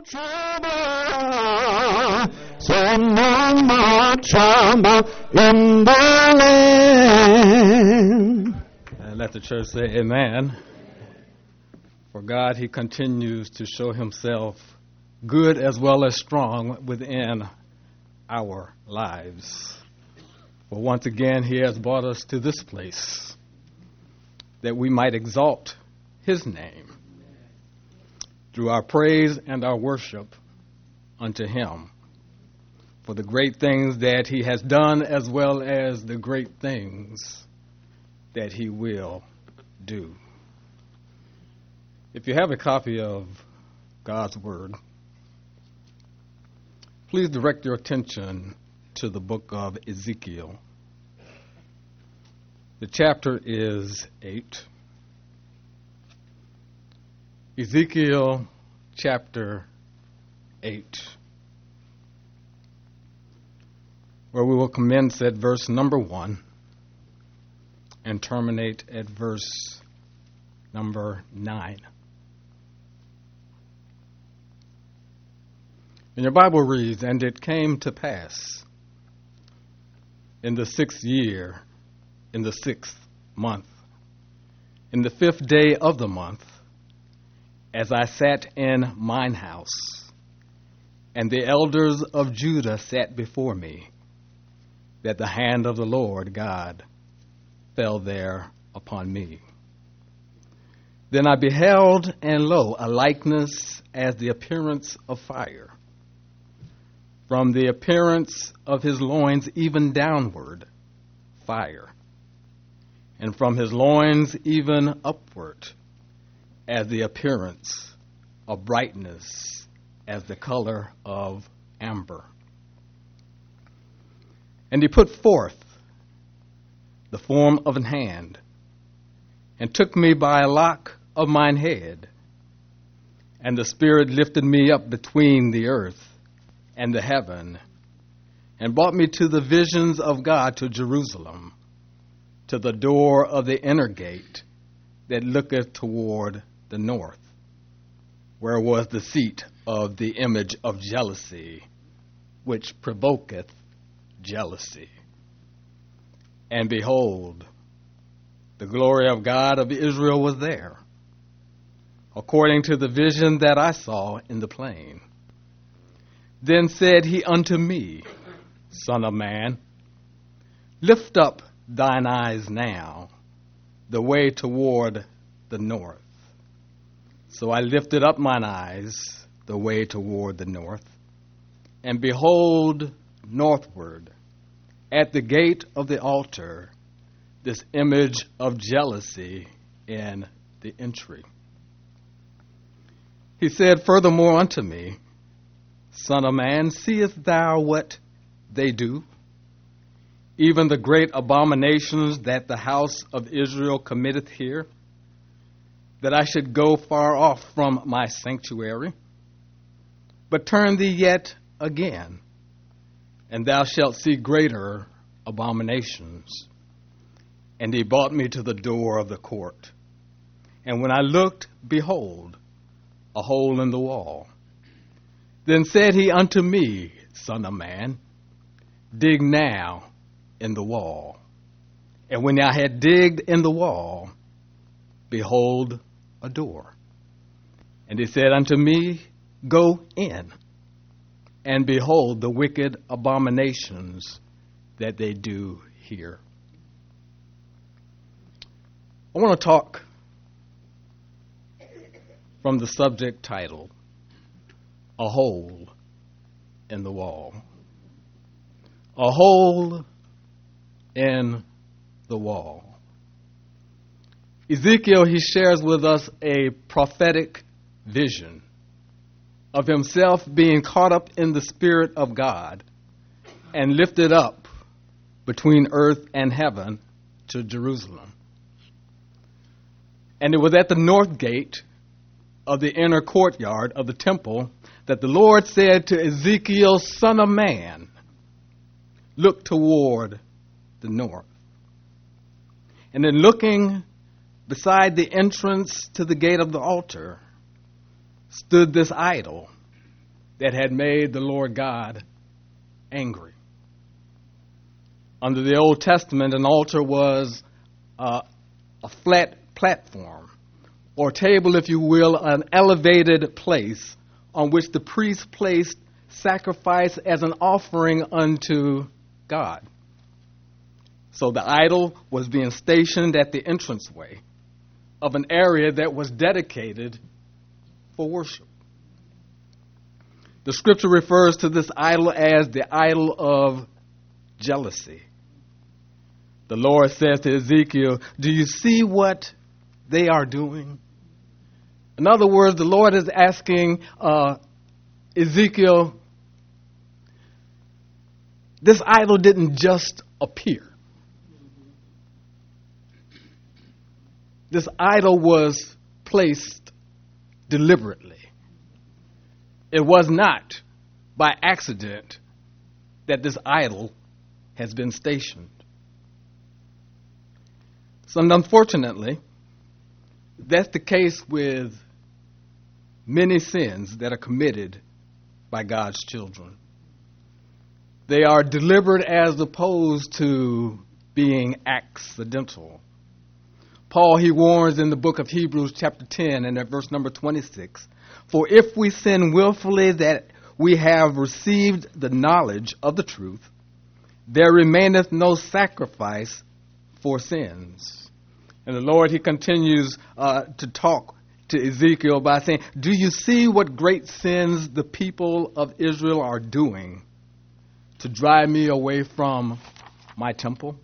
trouble, so no more trouble in the land. And let the church say amen. For God, He continues to show Himself good as well as strong within our lives. For once again, He has brought us to this place that we might exalt His name through our praise and our worship unto Him for the great things that He has done as well as the great things that He will do. If you have a copy of God's Word, please direct your attention to the book of Ezekiel. The chapter is 8. Ezekiel chapter 8, where we will commence at verse number 1 and terminate at verse number 9. And your Bible reads, "And it came to pass in the 6th year, in the 6th month, in the 5th day of the month, as I sat in mine house, and the elders of Judah sat before me, that the hand of the Lord God fell there upon me. Then I beheld, and lo, a likeness as the appearance of fire, from the appearance of his loins even downward, fire, and from his loins even upward, as the appearance of brightness, as the color of amber. And he put forth the form of an hand, and took me by a lock of mine head, and the Spirit lifted me up between the earth and the heaven, and brought me to the visions of God to Jerusalem, to the door of the inner gate that looketh toward the north, where was the seat of the image of jealousy, which provoketh jealousy. And behold, the glory of God of Israel was there, according to the vision that I saw in the plain. Then said he unto me, Son of man, lift up thine eyes now, the way toward the north. So I lifted up mine eyes the way toward the north, and behold, northward, at the gate of the altar, this image of jealousy in the entry. He said furthermore unto me, Son of man, seest thou what they do? Even the great abominations that the house of Israel committeth here, that I should go far off from my sanctuary? But turn thee yet again, and thou shalt see greater abominations. And he brought me to the door of the court. And when I looked, behold, a hole in the wall. Then said he unto me, Son of man, dig now in the wall. And when I had digged in the wall, behold, a door. And he said unto me, Go in, and behold the wicked abominations that they do here. I want to talk from the subject title, A Hole in the Wall. A hole in the wall. Ezekiel, he shares with us a prophetic vision of himself being caught up in the Spirit of God and lifted up between earth and heaven to Jerusalem. And it was at the north gate of the inner courtyard of the temple that the Lord said to Ezekiel, Son of man, look toward the north. And in looking beside the entrance to the gate of the altar stood this idol that had made the Lord God angry. Under the Old Testament, an altar was a flat platform, or table, if you will, an elevated place on which the priest placed sacrifice as an offering unto God. So the idol was being stationed at the entranceway of an area that was dedicated for worship. The scripture refers to this idol as the idol of jealousy. The Lord says to Ezekiel, "Do you see what they are doing?" In other words, the Lord is asking Ezekiel, this idol didn't just appear. This idol was placed deliberately. It was not by accident that this idol has been stationed. So unfortunately, that's the case with many sins that are committed by God's children. They are deliberate as opposed to being accidental. Paul, he warns in the book of Hebrews chapter 10 and at verse number 26, "For if we sin willfully that we have received the knowledge of the truth, there remaineth no sacrifice for sins." And the Lord, he continues to talk to Ezekiel by saying, "Do you see what great sins the people of Israel are doing to drive me away from my temple?"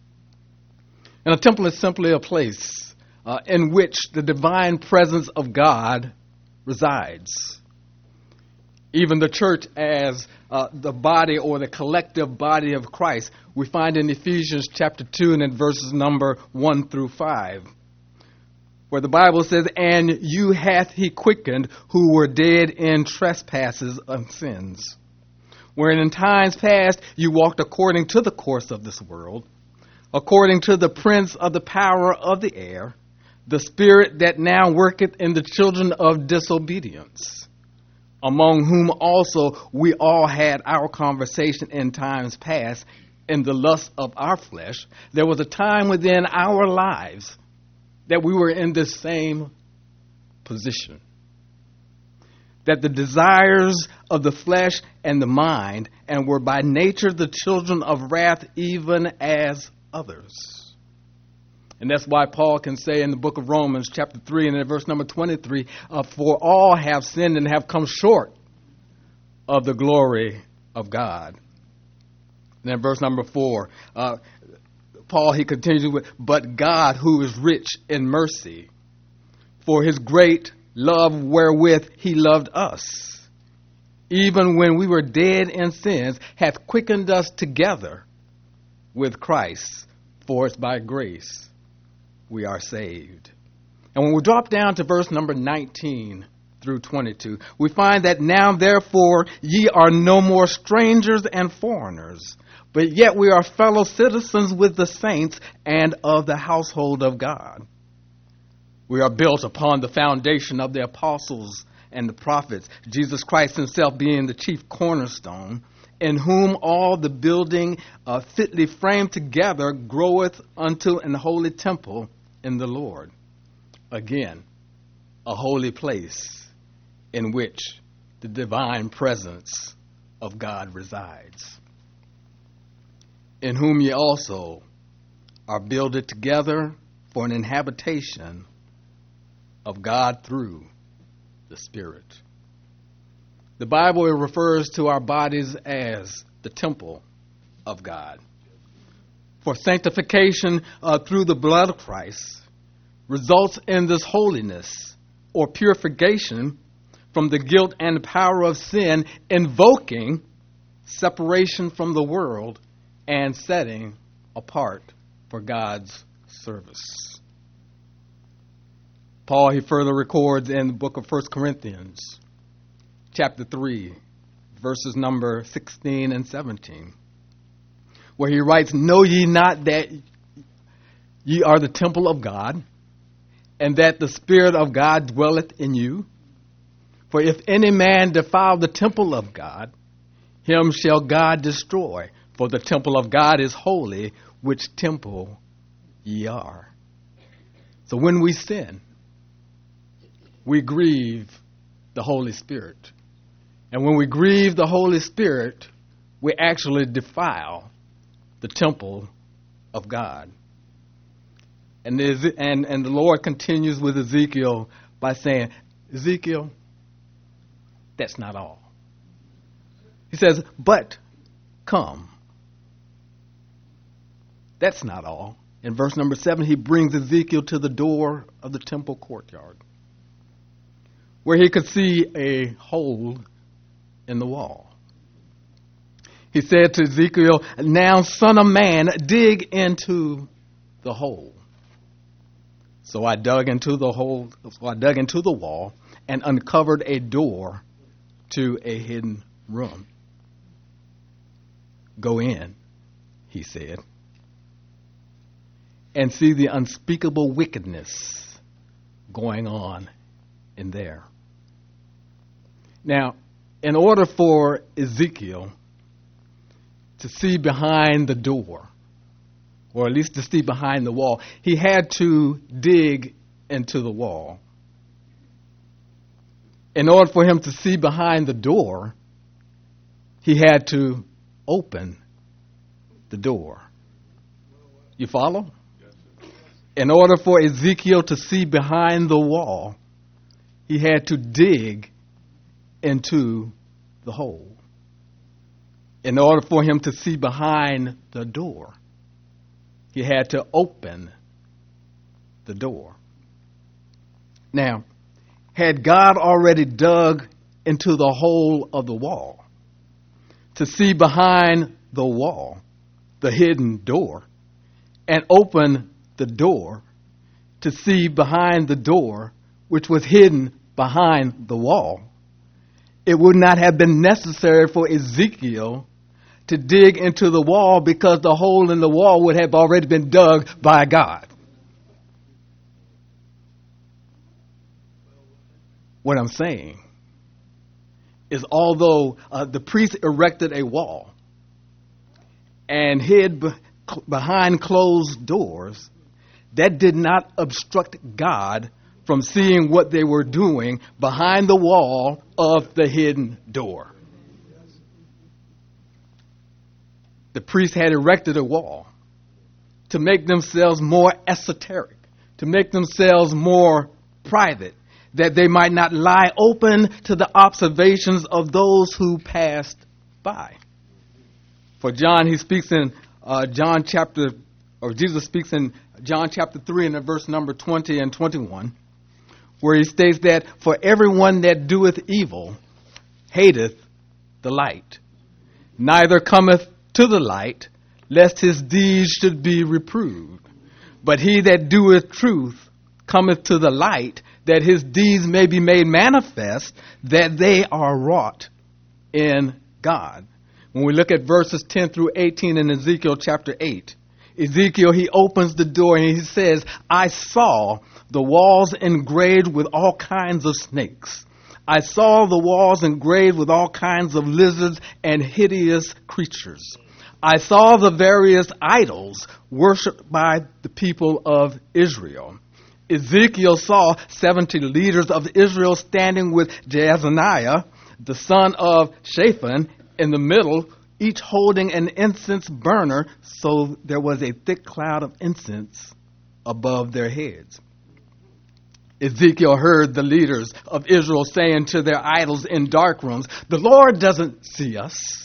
And a temple is simply a place in which the divine presence of God resides. Even the church as the body or the collective body of Christ, we find in Ephesians chapter 2 and in verses number 1 through 5, where the Bible says, "And you hath he quickened who were dead in trespasses and sins, wherein in times past you walked according to the course of this world, according to the prince of the power of the air, the spirit that now worketh in the children of disobedience, among whom also we all had our conversation in times past in the lust of our flesh." There was a time within our lives that we were in this same position, that the desires of the flesh and the mind, and were by nature the children of wrath, even as others. And that's why Paul can say in the book of Romans chapter 3 and in verse number 23, "For all have sinned and have come short of the glory of God." And then verse number 4, Paul, he continues with, "But God, who is rich in mercy, for his great love wherewith he loved us, even when we were dead in sins, hath quickened us together with Christ, for it's by grace we are saved." And when we drop down to verse number 19 through 22, we find that now therefore ye are no more strangers and foreigners, but yet we are fellow citizens with the saints and of the household of God. We are built upon the foundation of the apostles and the prophets, Jesus Christ himself being the chief cornerstone, in whom all the building fitly framed together groweth unto an holy temple in the Lord. Again, a holy place in which the divine presence of God resides. In whom ye also are builded together for an inhabitation of God through the Spirit. The Bible refers to our bodies as the temple of God. For sanctification through the blood of Christ results in this holiness or purification from the guilt and power of sin, invoking separation from the world and setting apart for God's service. Paul, he further records in the book of 1 Corinthians, chapter 3, verses number 16 and 17, where he writes, "Know ye not that ye are the temple of God, and that the Spirit of God dwelleth in you? For if any man defile the temple of God, him shall God destroy. For the temple of God is holy, which temple ye are. So when we sin, we grieve the Holy Spirit. And when we grieve the Holy Spirit, we actually defile the temple of God. And the Lord continues with Ezekiel by saying, Ezekiel, that's not all. He says, but come. That's not all. In verse number 7, he brings Ezekiel to the door of the temple courtyard, where he could see a hole in the wall. He said to Ezekiel, now, son of man, dig into the hole. So I dug into the hole. So I dug into the wall and uncovered a door to a hidden room. Go in, he said, and see the unspeakable wickedness going on in there. Now, in order for Ezekiel to see behind the door, or at least to see behind the wall, he had to dig into the wall. In order for him to see behind the door, he had to open the door. You follow? In order for Ezekiel to see behind the wall, he had to dig into the hole. In order for him to see behind the door, he had to open the door. Now, had God already dug into the hole of the wall to see behind the wall, the hidden door, and open the door to see behind the door, which was hidden behind the wall, it would not have been necessary for Ezekiel to dig into the wall, because the hole in the wall would have already been dug by God. What I'm saying is, although the priest erected a wall and hid behind closed doors, that did not obstruct God from seeing what they were doing behind the wall of the hidden door. The priests had erected a wall to make themselves more esoteric, to make themselves more private, that they might not lie open to the observations of those who passed by. For John, he speaks in Jesus speaks in John chapter 3 and in verse number 20 and 21, where he states that, for everyone that doeth evil hateth the light, neither cometh to the light, lest his deeds should be reproved. But he that doeth truth cometh to the light, that his deeds may be made manifest, that they are wrought in God. When we look at verses 10 through 18 in Ezekiel chapter 8, Ezekiel, he opens the door and he says, I saw the walls engraved with all kinds of snakes. I saw the walls engraved with all kinds of lizards and hideous creatures. I saw the various idols worshipped by the people of Israel. Ezekiel saw 70 leaders of Israel standing with Jaazaniah, the son of Shaphan, in the middle, each holding an incense burner, so there was a thick cloud of incense above their heads. Ezekiel heard the leaders of Israel saying to their idols in dark rooms, the Lord doesn't see us.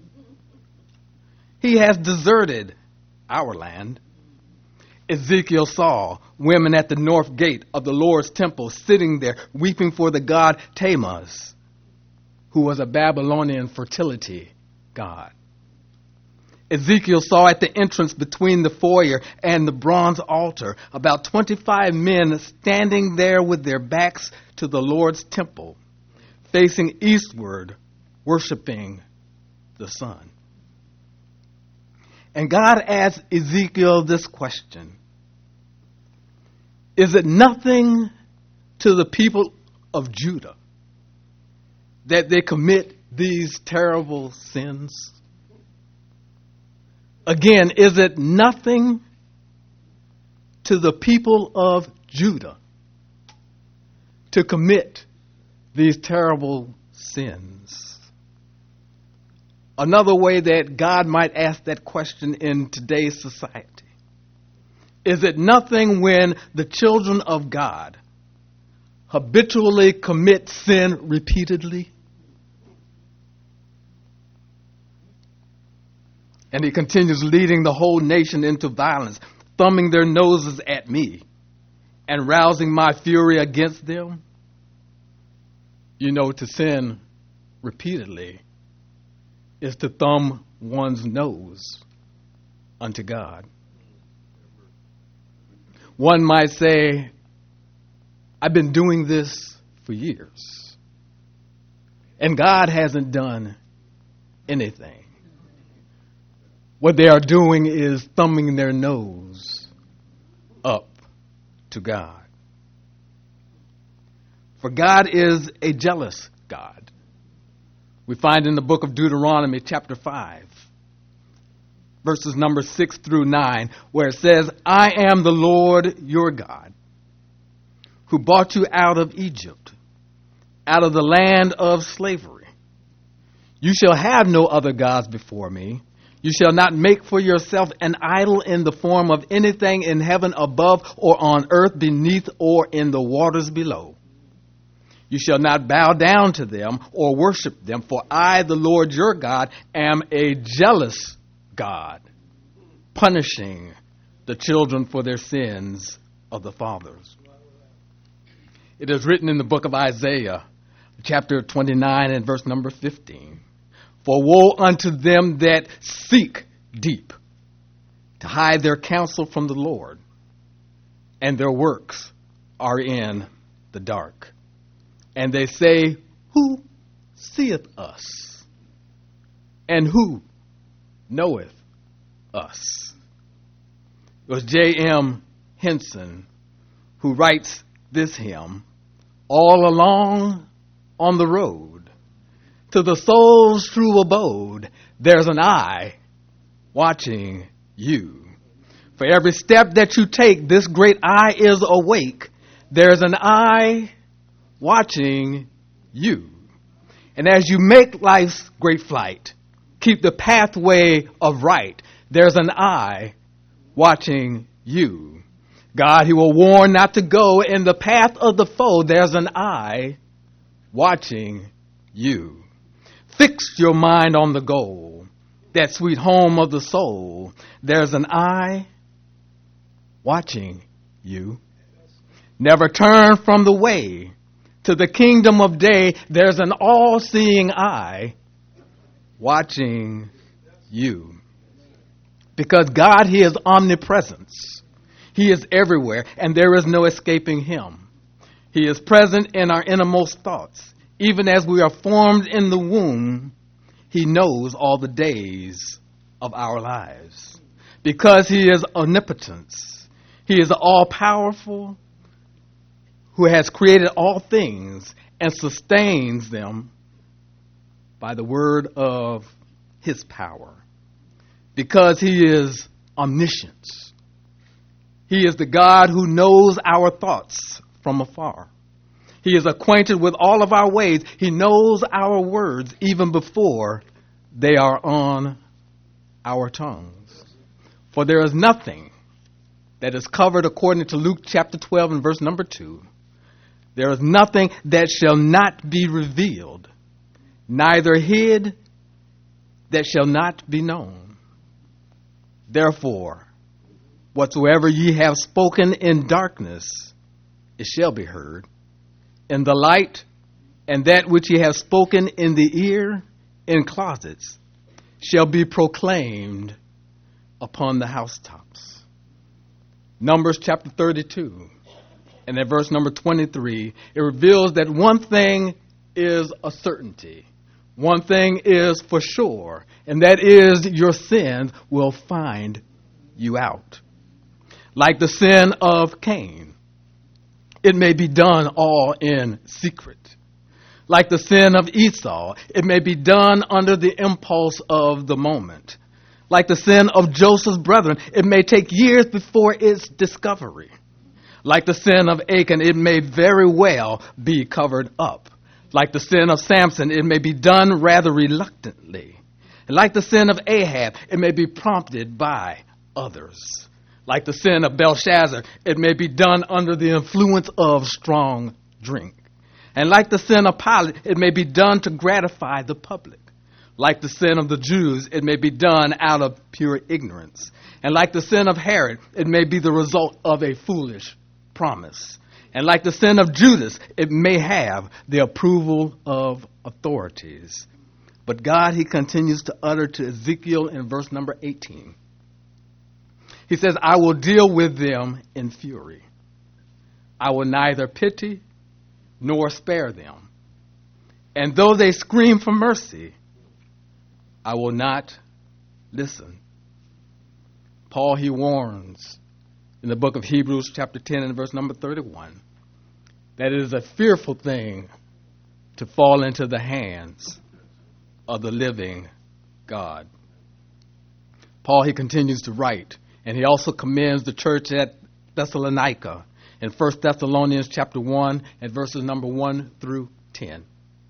He has deserted our land. Ezekiel saw women at the north gate of the Lord's temple sitting there weeping for the god Tammuz, who was a Babylonian fertility god. Ezekiel saw at the entrance between the foyer and the bronze altar about 25 men standing there with their backs to the Lord's temple, facing eastward, worshiping the sun. And God asked Ezekiel this question: is it nothing to the people of Judah that they commit these terrible sins? Again, is it nothing to the people of Judah to commit these terrible sins? Another way that God might ask that question in today's society: is it nothing when the children of God habitually commit sin repeatedly? And he continues, leading the whole nation into violence, thumbing their noses at me and rousing my fury against them. You know, to sin repeatedly is to thumb one's nose unto God. One might say, I've been doing this for years, and God hasn't done anything. What they are doing is thumbing their nose up to God. For God is a jealous God. We find in the book of Deuteronomy chapter 5, verses number 6 through 9, where it says, I am the Lord your God, who brought you out of Egypt, out of the land of slavery. You shall have no other gods before me. You shall not make for yourself an idol in the form of anything in heaven above, or on earth beneath, or in the waters below. You shall not bow down to them or worship them, for I, the Lord your God, am a jealous God, punishing the children for their sins of the fathers. It is written in the book of Isaiah, chapter 29 and verse number 15. For woe unto them that seek deep to hide their counsel from the Lord, and their works are in the dark. And they say, who seeth us? And who knoweth us? It was J.M. Henson who writes this hymn: all along on the road to the soul's true abode, there's an eye watching you. For every step that you take, this great eye is awake. There's an eye watching you. And as you make life's great flight, keep the pathway of right. There's an eye watching you. God, he will warn not to go in the path of the foe. There's an eye watching you. Fix your mind on the goal, that sweet home of the soul. There's an eye watching you. Never turn from the way to the kingdom of day. There's an all-seeing eye watching you. Because God, he is omnipresence. He is everywhere, and there is no escaping him. He is present in our innermost thoughts. Even as we are formed in the womb, he knows all the days of our lives. Because he is omnipotence. He is all-powerful, who has created all things and sustains them by the word of his power. Because he is omniscient. He is the God who knows our thoughts from afar. He is acquainted with all of our ways. He knows our words even before they are on our tongues. For there is nothing that is covered, according to Luke chapter 12 and verse number 2. There is nothing that shall not be revealed, neither hid that shall not be known. Therefore, whatsoever ye have spoken in darkness, it shall be heard in the light, and that which ye have spoken in the ear in closets shall be proclaimed upon the housetops. Numbers chapter 32 and at verse number 23, it reveals that one thing is a certainty. One thing is for sure, and that is your sins will find you out. Like the sin of Cain, it may be done all in secret. Like the sin of Esau, it may be done under the impulse of the moment. Like the sin of Joseph's brethren, it may take years before its discovery. Like the sin of Achan, it may very well be covered up. Like the sin of Samson, it may be done rather reluctantly. And like the sin of Ahab, it may be prompted by others. Like the sin of Belshazzar, it may be done under the influence of strong drink. And like the sin of Pilate, it may be done to gratify the public. Like the sin of the Jews, it may be done out of pure ignorance. And like the sin of Herod, it may be the result of a foolish promise. And like the sin of Judas, it may have the approval of authorities. But God, he continues to utter to Ezekiel in verse number 18. He says, I will deal with them in fury. I will neither pity nor spare them. And though they scream for mercy, I will not listen. Paul, he warns in the book of Hebrews chapter 10 and verse number 31 that it is a fearful thing to fall into the hands of the living God. Paul, he continues to write, and he also commends the church at Thessalonica in 1 Thessalonians chapter 1 and verses number 1 through 10.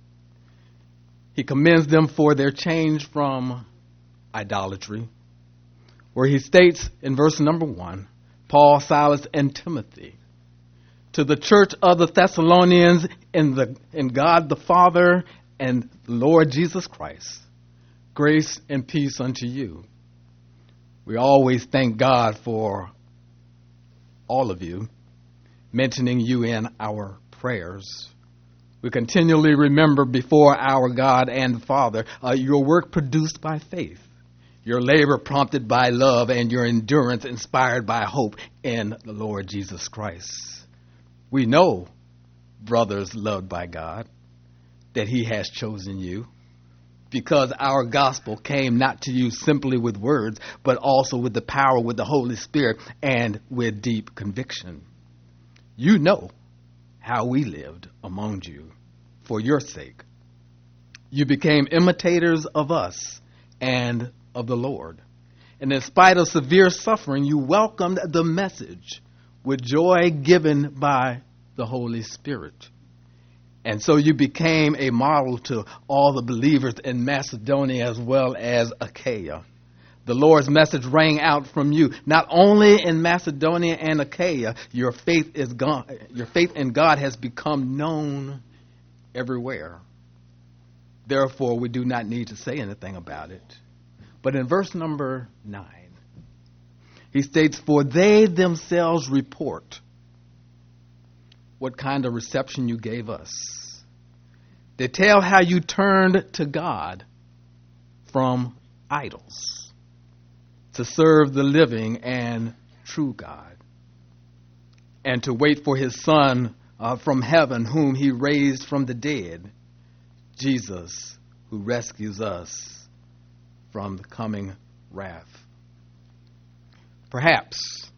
He commends them for their change from idolatry, where he states in verse number 1, Paul, Silas, and Timothy, to the church of the Thessalonians in God the Father and Lord Jesus Christ, grace and peace unto you. We always thank God for all of you, mentioning you in our prayers. We continually remember before our God and Father your work produced by faith, your labor prompted by love, and your endurance inspired by hope in the Lord Jesus Christ. We know, brothers loved by God, that he has chosen you, because our gospel came not to you simply with words, but also with the power, with the Holy Spirit, and with deep conviction. You know how we lived among you for your sake. You became imitators of us and of the Lord. And in spite of severe suffering, you welcomed the message with joy given by the Holy Spirit. And so you became a model to all the believers in Macedonia as well as Achaia. The Lord's message rang out from you, not only in Macedonia and Achaia. Your faith in God has become known everywhere. Therefore, we do not need to say anything about it. But in verse number 9, he states, for they themselves report what kind of reception you gave us. They tell how you turned to God from idols to serve the living and true God, and to wait for his Son from heaven, whom he raised from the dead, Jesus, who rescues us from the coming wrath. Perhaps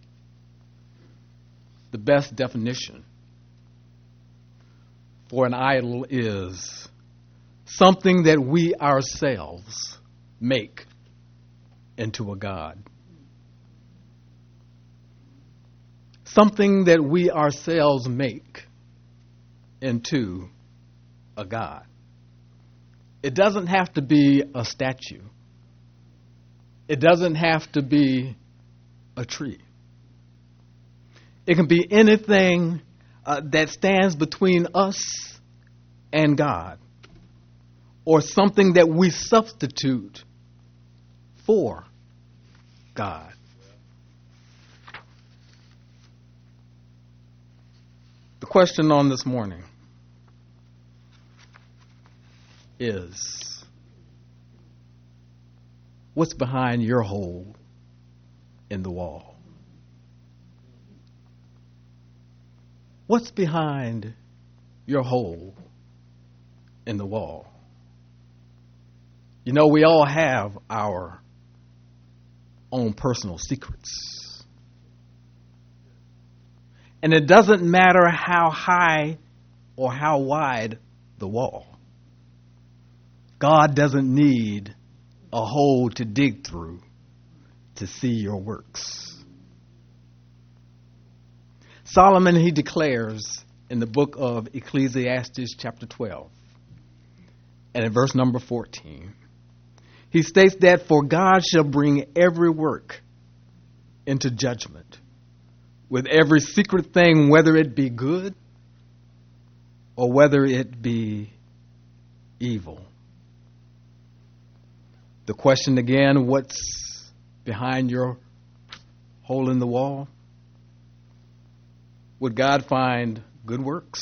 the best definition for an idol is something that we ourselves make into a god. Something that we ourselves make into a god. It doesn't have to be a statue. It doesn't have to be a tree. It can be anything that stands between us and God, or something that we substitute for God. The question on this morning is, what's behind your hole in the wall? What's behind your hole in the wall? You know, we all have our own personal secrets. And it doesn't matter how high or how wide the wall. God doesn't need a hole to dig through to see your works. Solomon, he declares in the book of Ecclesiastes chapter 12 and in verse number 14, he states that for God shall bring every work into judgment with every secret thing, whether it be good or whether it be evil. The question again, what's behind your hole in the wall? Would God find good works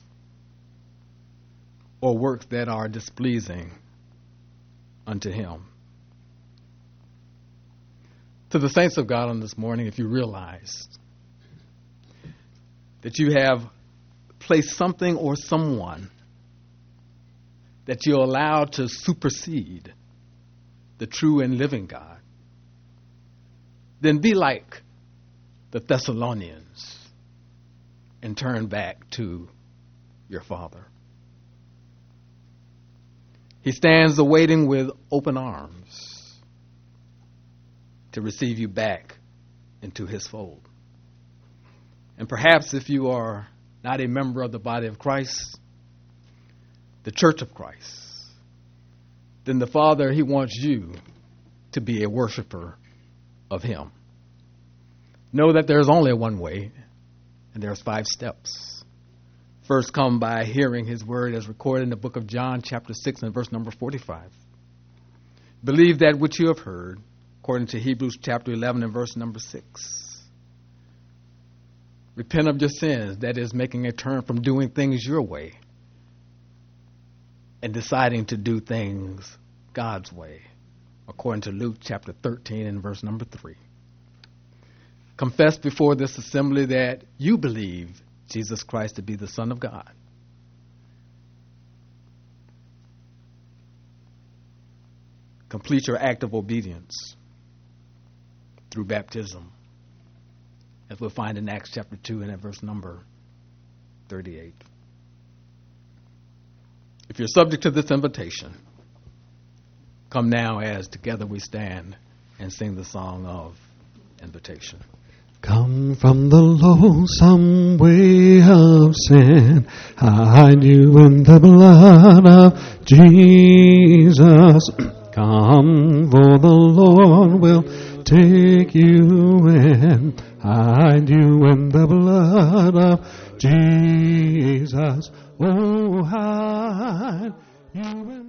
or works that are displeasing unto him? To the saints of God on this morning, if you realize that you have placed something or someone that you allow to supersede the true and living God, then be like the Thessalonians and turn back to your Father. He stands awaiting with open arms to receive you back into his fold. And perhaps if you are not a member of the body of Christ, the church of Christ, then the Father, he wants you to be a worshiper of him. Know that there's only one way, and there's 5 steps. First, come by hearing his word as recorded in the book of John, chapter 6, and verse number 45. Believe that which you have heard, according to Hebrews chapter 11 and verse number 6. Repent of your sins, that is, making a turn from doing things your way and deciding to do things God's way, according to Luke chapter 13 and verse number 3. Confess before this assembly that you believe Jesus Christ to be the Son of God. Complete your act of obedience through baptism, as we'll find in Acts chapter 2 and at verse number 38. If you're subject to this invitation, come now as together we stand and sing the song of invitation. Come from the lonesome way of sin, hide you in the blood of Jesus. Come, for the Lord will take you in, hide you in the blood of Jesus. Oh, hide you in